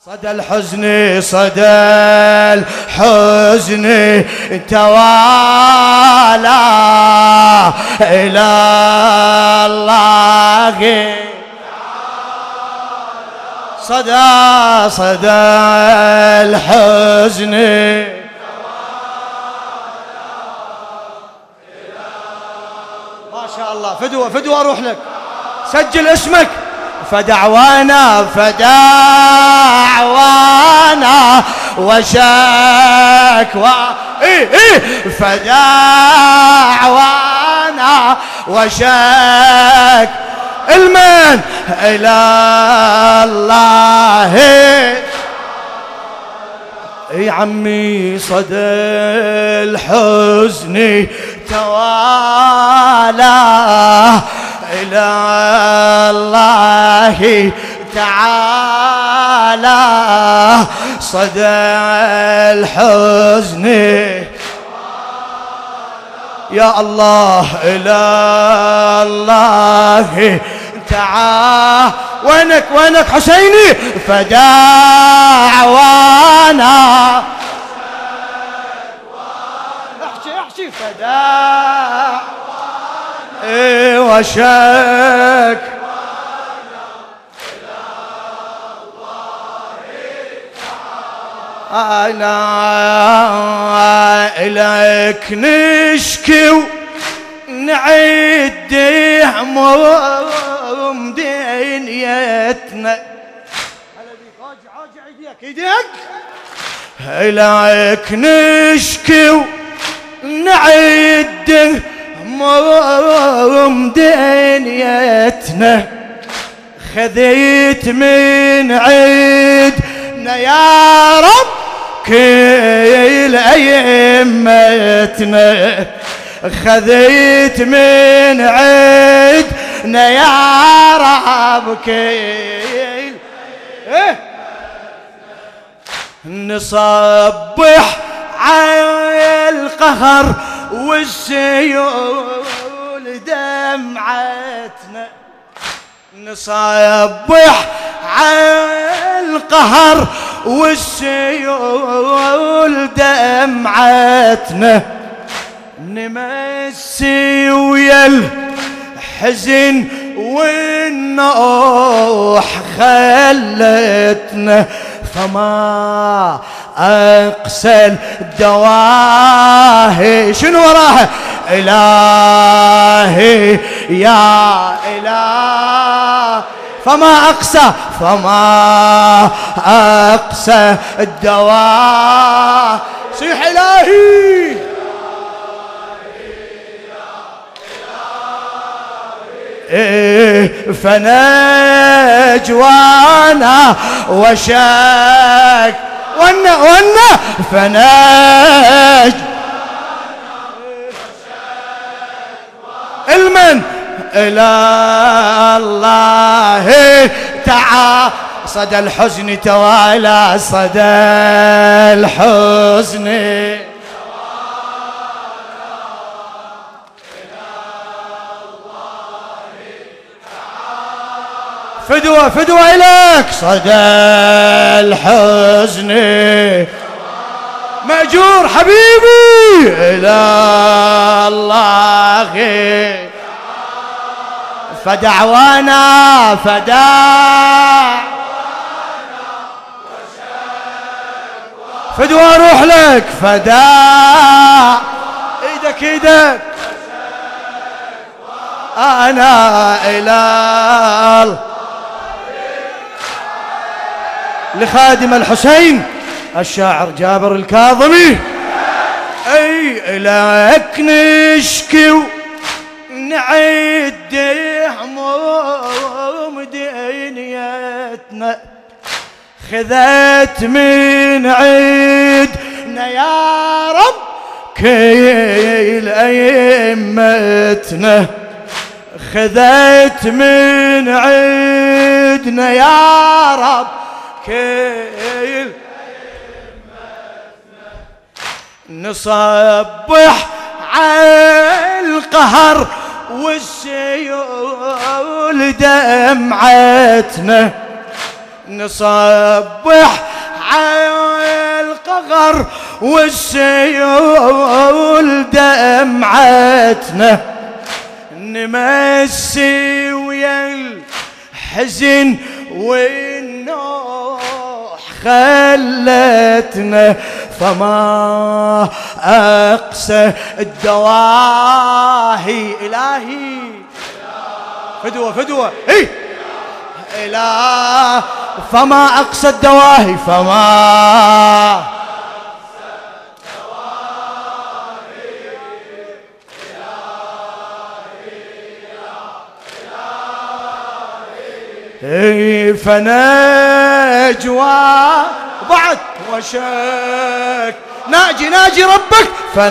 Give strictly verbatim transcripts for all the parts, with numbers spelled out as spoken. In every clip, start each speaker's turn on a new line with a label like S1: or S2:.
S1: صدى الحزن صدى الحزن توالى إلى الله صدى صدى الحزن ما شاء الله. فدوة فدوة أروح لك سجل اسمك. فدعوانا فدعوانا وشكوى إيه إيه فدعوانا وشك المن إلى الله يا عمي. صدى الحزن توالى إلى الله تعالى صدى الحزن يا الله إلى الله تعالى. وينك وينك حسيني؟ فدعوانا احكي احكي فدعوانا ايه وشك أنا إليك نشكي ونعد هموم دنيتنا. هلا بيك راجع راجع ايديك ايديك. إليك نشكي ونعد هموم دنيتنا. خذيت من عيدنا يا رب كل أيمتنا. خذيت من عيدنا يا رب كل نصبح على القهر والسيول دمعتنا. نصبح على القهر والسيول دمعتنا. نمسي ويا الحزن والنوح خلتنا. فما أقسى الدواهي شنو وراها؟ إلهي يا إله. فما أقسى فما أقسى الدواهي. صيح إلهي إيه فنجوانا وشك ونا ونا فنج المن إلى الله تعالى. صدى الحزن توالى صدى الحزن فدوة فدوة إليك. صدى الحزن مأجور حبيبي إلى الله. فدعوانا فدع فدوة أروح لك فدع إيدك إيدك. أنا إلى لخادم الحسين الشاعر جابر الكاظمي. أي إليك نشكي ونعد هموم دنيتنا. خذت من عيدنا يا رب كل أيمتنا. خذت من عيدنا يا رب كل نصبح على القهر والسيول دمعتنا. نصبح على القغر والسيول دمعتنا، نمسي ويا الحزن والنوح خلتنا، فما أقسى الدواهي إلهي فدوة فدوة إيه إله، فما أقسى الدواهي فما إيه فنجوى بعد وشك ناجي ناجي ربك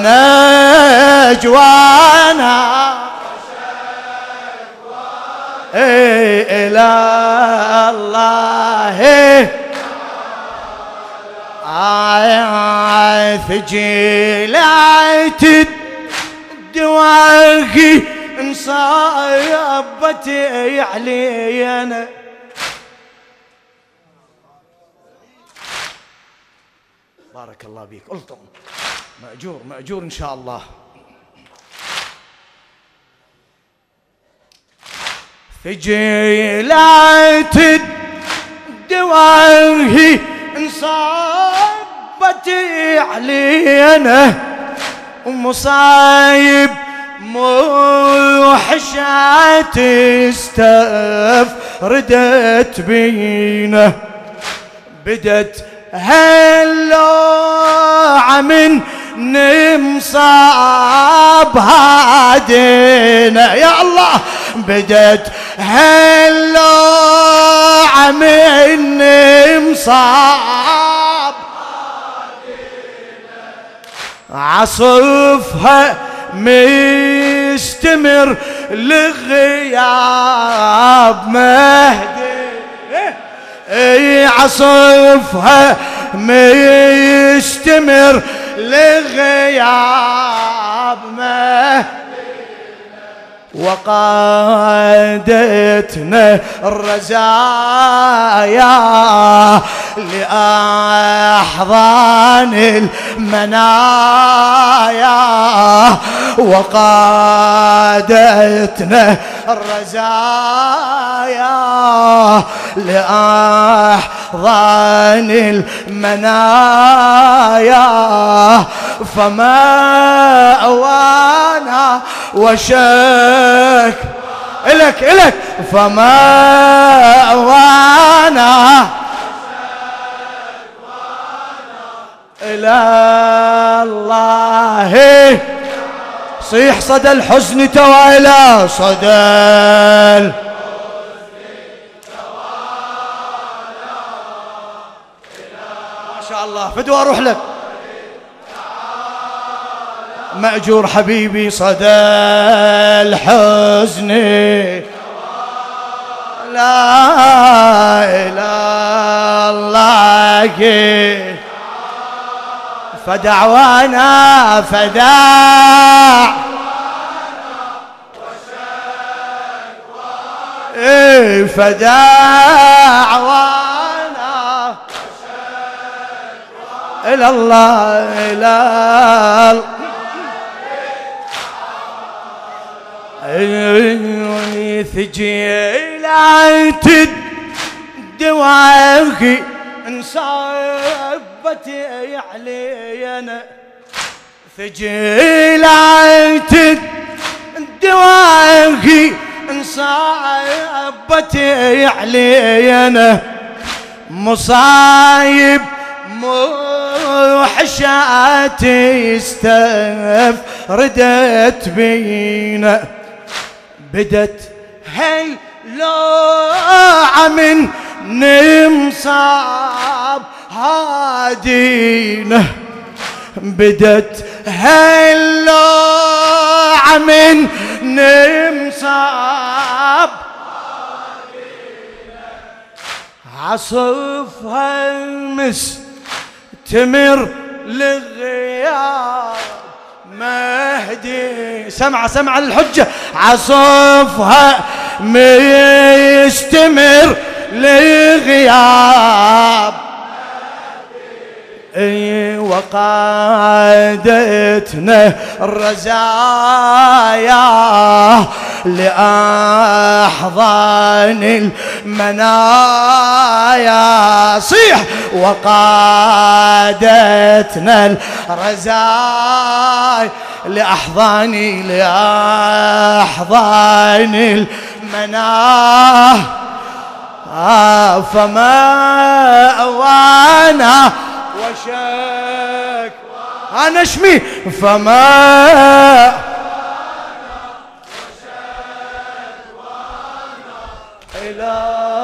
S1: فنجوانا إيه إلى الله آي ثجيلات الدواغي انصابت علينا، بارك الله بيك الطم مأجور مأجور إن شاء الله. ثجيلات الدواهي انصابت علينا، ومصايب موحشات استفردت بينا، بدت هاللوعة من نمصاب هادينا يا الله، بدت هاللوعة من نمصاب هادينا، عصفها مستمر لغياب مهدي، اي عصفها مستمر لغياب مهدي، وقادتنا الرزايا لأحضان المنايا، وقادتنا الرزايا لأحضان المنايا، فما أوانا وشك إلك إلك فما أوانا إلى الله، صيح صدى الحزن توالى صدى الحزن توالى، ما شاء الله فدوى أروح لك مأجور حبيبي، صدى الحزن لا إله الله، فدعوانا فداع إيه فدعوانا إلى الله إلى الله ثجيلات الدواغي انصابت علينا، ثجيلات الدواغي انصابت علينا، مصايب موحشات استفردت بينا، بدت هاللوعة من نمصاب هادينا، بدت هاللوعة من نمصاب هادينا، عصفها مستمر للغياب مهدي، سمع سمع الحجة، عصفها مستمر لغياب اي وقادتنا الرزايا لأحضان المنايا. صيح وقادتنا الرزايا لأحضاني لأحضان المنايا فما أوانا وشك أنا اشمي فما إلى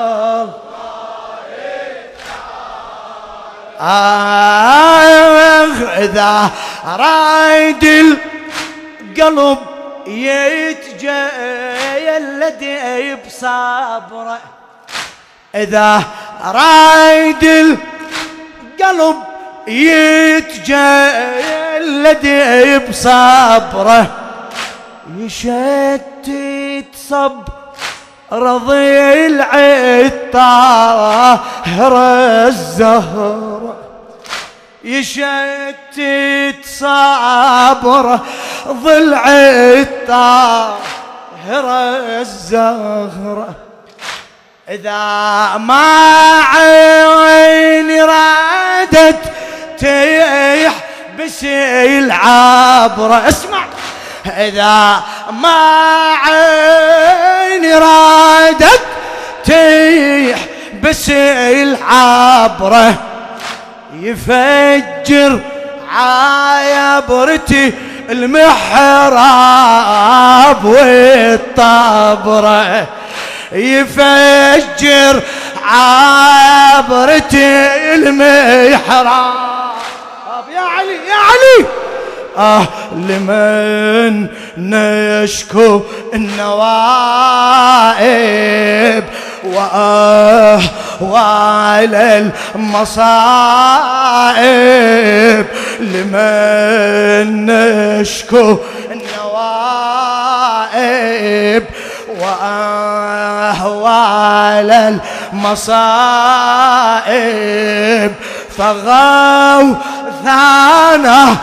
S1: إذا رايد القلب يتجلد بصبره إذا رايد القلب يتجلد بصبره يشتت صبر رضي العطاهر الزهر يشتت صبر ضلع الطاهر الزهر إذا ما عيني رادت تيح بسيل عبره. اسمع إذا ما عيني رادت تيح بسيل عبره يفجر عابرتي المحراب والطبره يفجر عابرتي المحراب. يا علي يا علي آه لمن نشكو النوائب وآه وعلى المصائب لمن نشكو النوائب وآه وعلى المصائب فغوا ثانا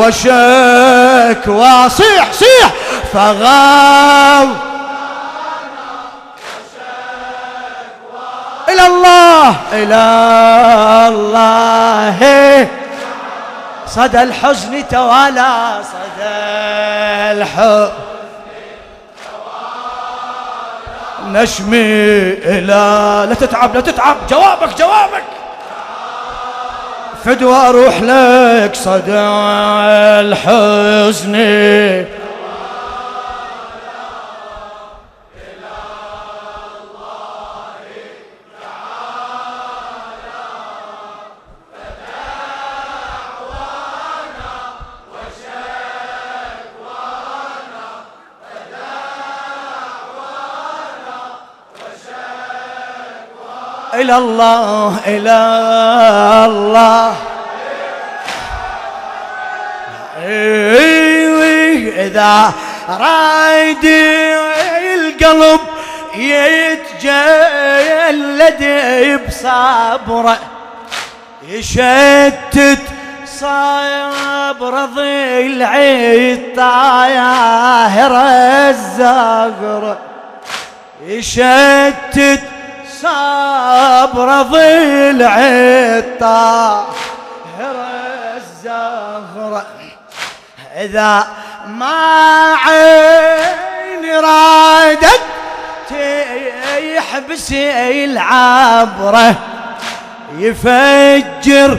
S1: وشكوى. صيح صيح فغوا إلى الله إلى الله صدى الحزن توالى صدى الحزن نشمي إلى لا تتعب لا تتعب جوابك جوابك فدوى أروح لك صدى الحزن إلى الله إلى الله إذا رايد القلب يتجلد بصبره يشتت صبر ضلع الطاهر الزهر يشتت صبر ضلع الطاهر الزهر إذا ما عيني رادت تيحبس العبره يفجر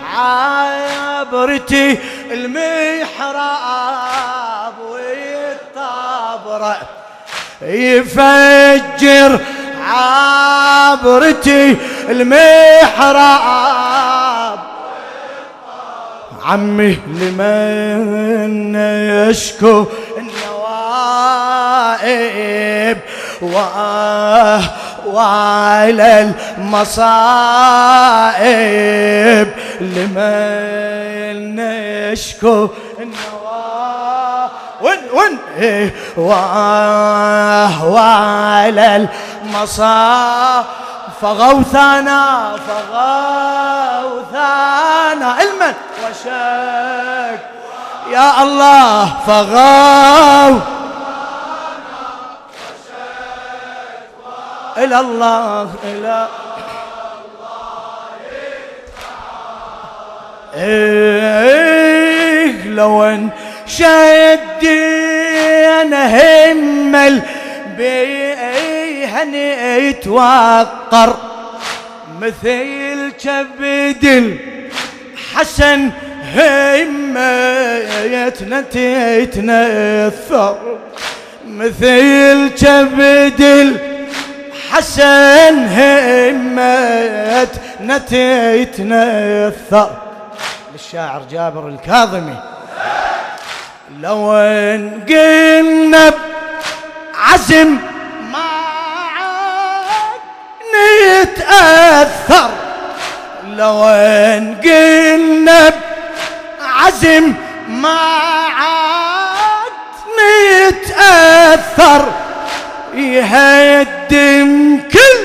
S1: عبرتي المحراب والطبره يفجر عبرتي المحراب عمي لمن يشكو النوائب وآه وعلى المصائب لمن يشكو النوائب ون ون وآه وعلى المصائب فغوثانا فغوثانا المن وشك يا الله فغو إلى الله إلى إيه لو انشدينا همل بيهن يتوقر مثل كبد الحسن هميتنا تتنثر مثل كبد الحسن هميتنا تتنثر. للشاعر جابر الكاظمي لو ان قلنا عزم ما عاد نتأثر لو ان قلنا عزم ما عاد نتأثر يهدم كل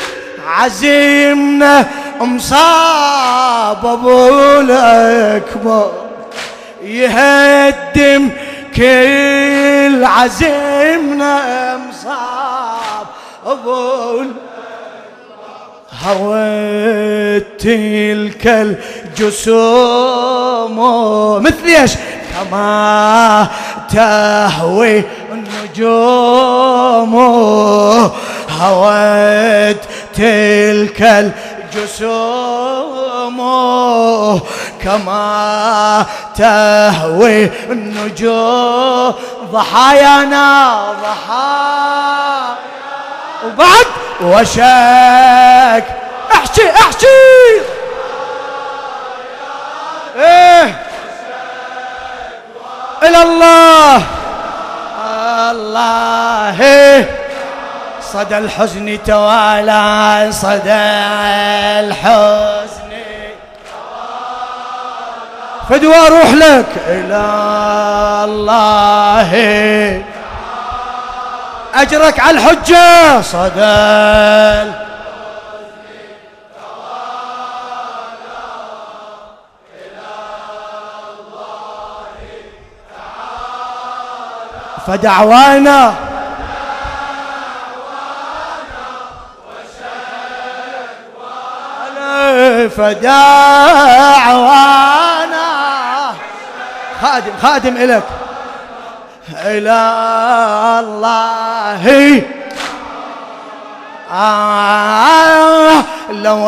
S1: عزيمنا مصاب ابو الاكبر يهدم كل عزيمنا مصاب ابو هوت تلك الجسوم مثل ايش كما تهوي النجوم هوت تلك الجسوم كما تهوي النجوم ضحايانا ضحايا وبعد وشك احكي احكي ايه الى الله الله صدى الحزن توالى صدى الحزن فدوى اروح لك الى الله اجرك على الحجه صدى فدعوانا فدعوانا خادم خادم إلك إلى الله آه لو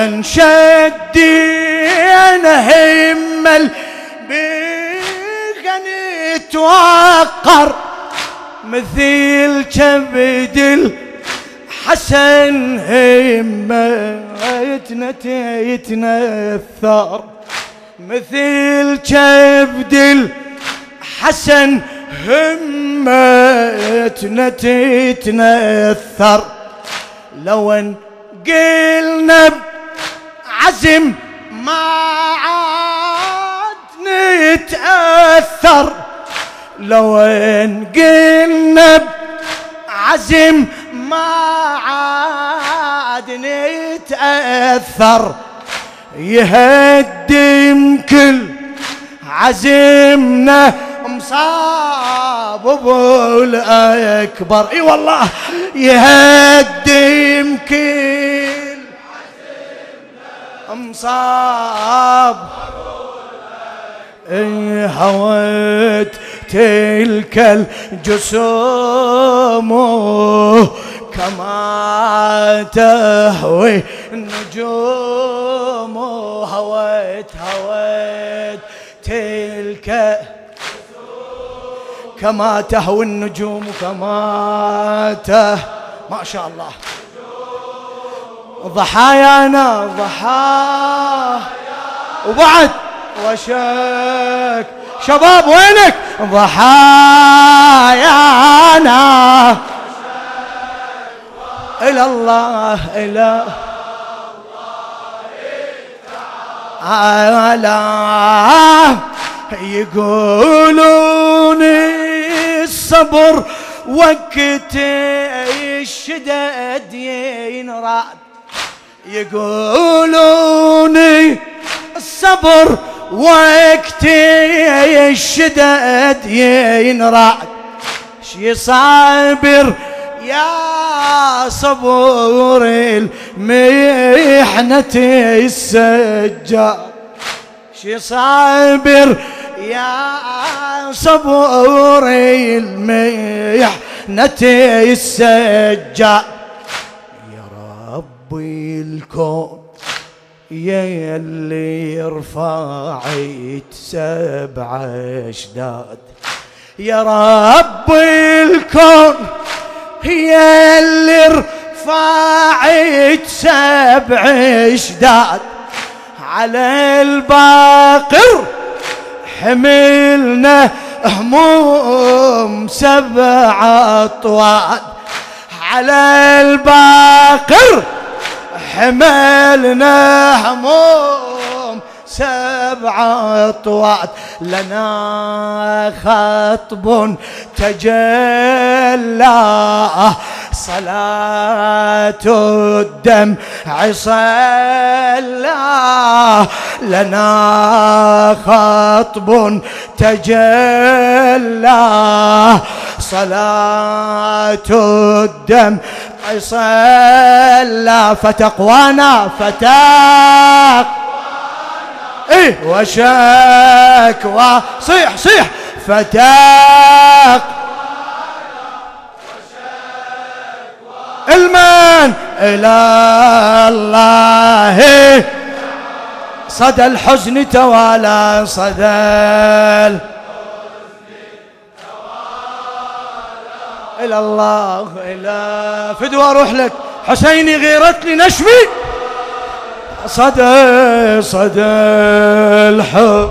S1: انشدينا همل بغني توقر مثل كبد الحسن هميتنا تتنثر مثل كبد الحسن هميتنا تتنثر لو ان قلنا بعزم ما عاد نتأثر لو ان قلنا بعزم ما عاد نتأثر يهدم كل عزمنا مصاب ابو الاكبر اي والله يهدم كل مصاب اي هوت تلك الجسوم كما تهوي النجوم هوت هوت تلك كما تهوي النجوم كما ته ما شاء الله ضحايانا ضحايا وبعد وشك شباب وينك ضحايانا إلى الله إلى الله يقولون الصبر وقت الشدد ينراد يقولوني الصبر وقت الشدد ينرعد، شي صابر يا صبور المحنة السجاد، شي صابر يا صبور المحنة السجاد. يا ربي الكون يا اللي رفعت سبع أشداد، يا ربي الكون يا اللي رفعت سبع أشداد، على الباقر حملنا هموم سبع أطواد، على الباقر حملنا هموم سبع أطواد. لنا خطب تجلى صلاة الدمع صلى، لنا خطب تجلى صلاة الدمع صلى، فتقوانا فتق ايه وشكوى، صيح صيح فتق المن إلى الله، صدى الحزن توالى صدى الحزن إلى الله إلى فدوى أروح لك حسيني غيرت لي نشمي، صدى صدى الحب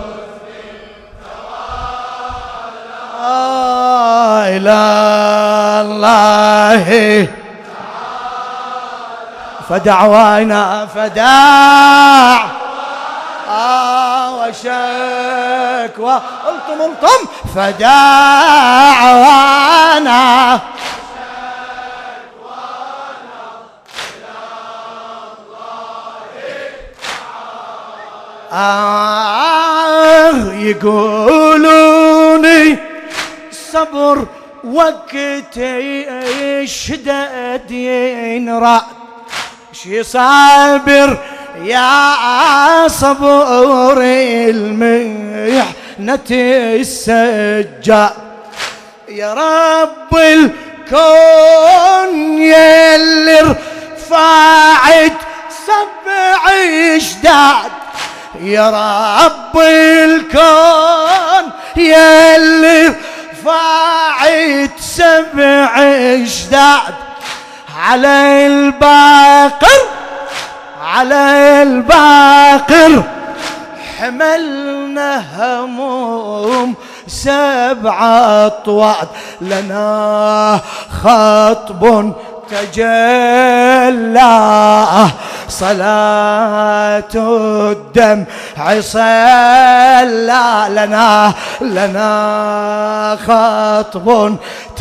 S1: إلى الله، فدعوانا فداع آه وشكوى الطم الطم فدعوانا آه يقولوني الصبر وقت الشدد ينرعد، شي صابر يا صبور المحنة السجاد. يا رب الكون يا اللي رفعت سبع أشداد، يا رب الكون يا اللي رفعت سبع أشداد، على الباقر على الباقر حملنا هموم سبع أطواد، لنا خطب تجلى صلاة الدمع صلى، لنا لنا خطب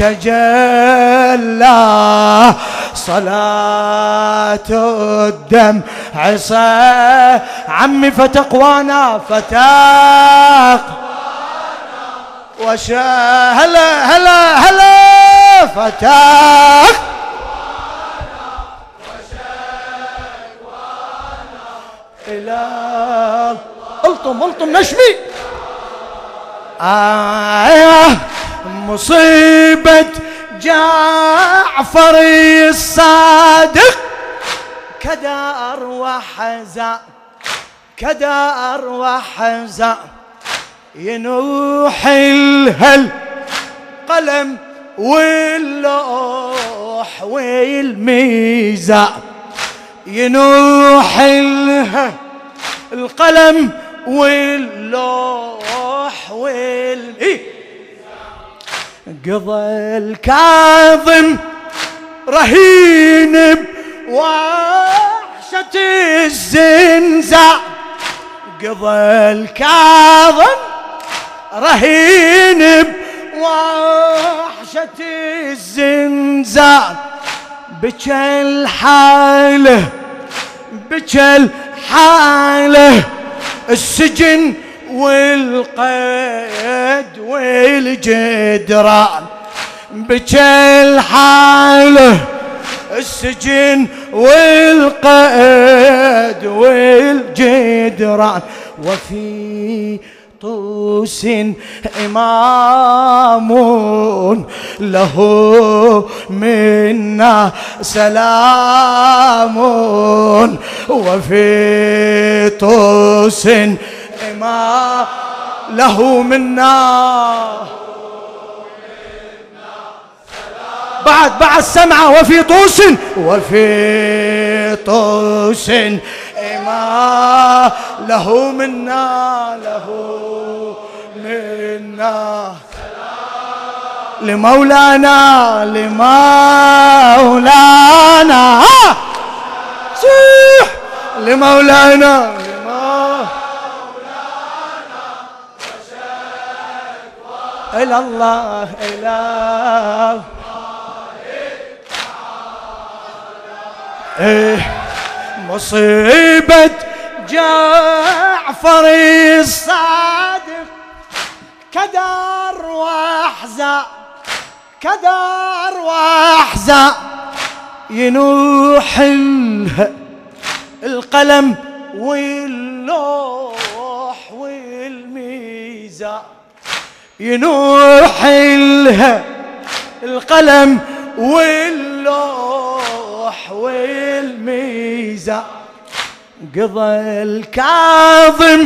S1: تجلى صلاة الدمع صلى. عمي فتقوانا فتق وشا هلا هلا هلا فتق إلى الطم الطم نشمي آه مصيبة جعفر الصادق كدار وحزان كدار وحزان، ينوح الهل قلم واللوح والميزان، ينوح القلم واللوح والميزان. قضى الكاظم رهين بوحشة الزنزان، قضى الكاظم رهين بوحشة الزنزان، بكى الحاله بكى الحالة السجن والقيد والجدران، بكى الحالة السجن والقيد والجدران، وفي طوس إمام له منا سلام، وفي طوس إمام له منا بعد بعد سمعة، وفي طوس وفي طوس إما له منا له منا لمولانا لمولانا صيح لمولانا لمولانا إلى الله إله إيه مصيبة جعفر الصادق كدر واحزان كدر واحزان، ينوح القلم واللوح والميزان، ينوح القلم واللوح والميزان، قضى الكاظم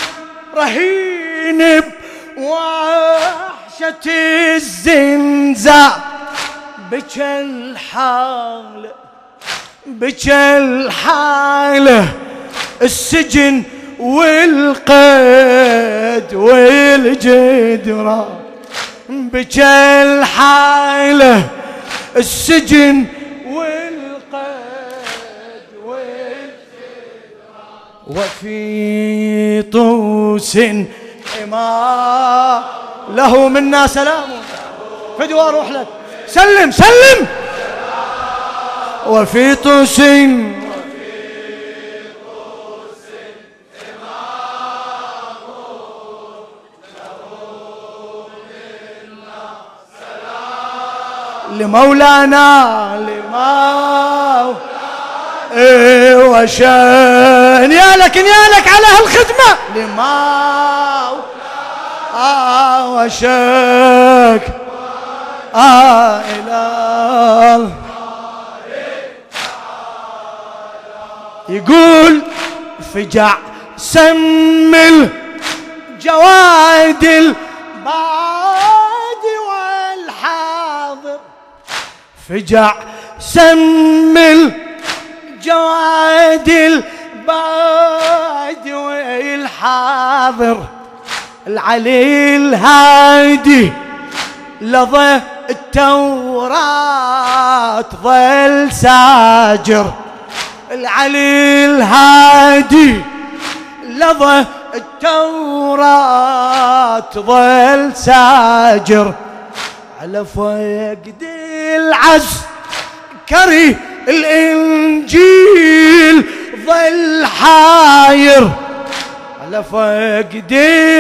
S1: رهين بوحشة الزنزان، بكى الحالة بكى الحالة السجن والقيد والجدران، بكى الحالة السجن والقيد والجدران، وفي طوس حما له منا سلام. فدوى اروح لك سلم سلم. وفي طوس لمولانا لمولانا إيه وشان يا لك يا لك على هالخدمة لمولانا آه وشاك آه إله يقول فجع سم الجواد البعد والحاضر، فجع سم الجواد البعد والحاضر، العلي الهادي لظى التوراة ظل ساجر، العلي الهادي لظى التوراة ظل ساجر، على فقد العسكري الإنجيل ظل حاير، على فقد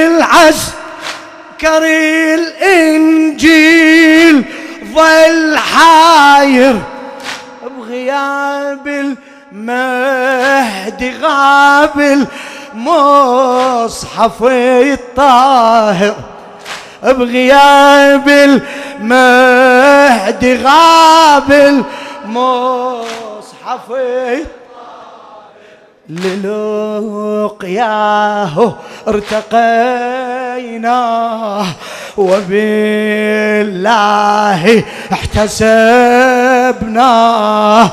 S1: العسكري الإنجيل ظل حاير، بغياب المهدي غاب المصحف الطاهر، بغياب المهدي غاب المصحف للقياه ارتقينا وبالله احتسبنا،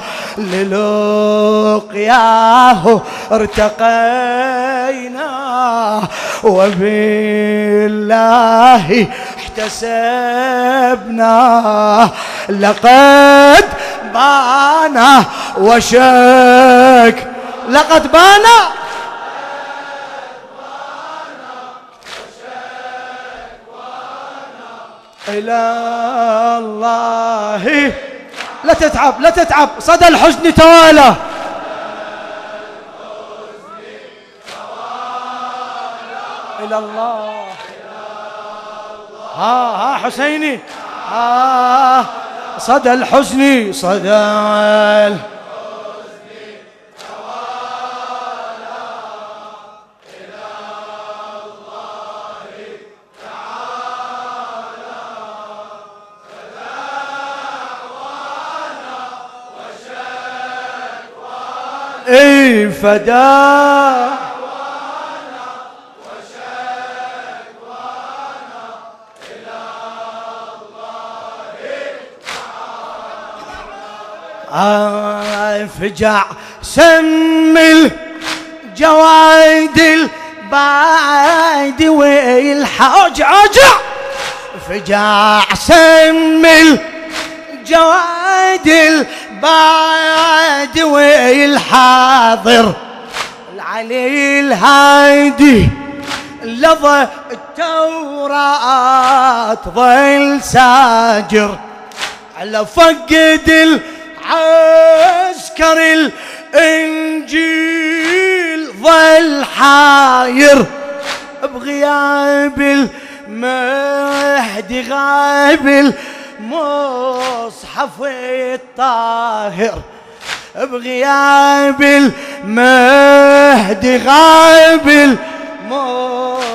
S1: للقياه ارتقينا وبالله احتسبنا، لقد بانا وشك لقد بانا إلى الله. لا تتعب لا تتعب، صدى الحزن توالى إلى الله. ها ها حسيني، ها صدى الحزن، صدى الحزن توالى إلى الله تعالى، فدعوانا وشكوانا، اي فداء فجع سم الجواد البعد والحاج اجع، فجع سم الجواد البعد والحاضر، العلي الهادي لظى التوراة ظل ساجر، على فقد العسكر الانجيل ظل حاير، بغياب المهدي غايب المصحف الطاهر، بغياب المهدي غايب المصحف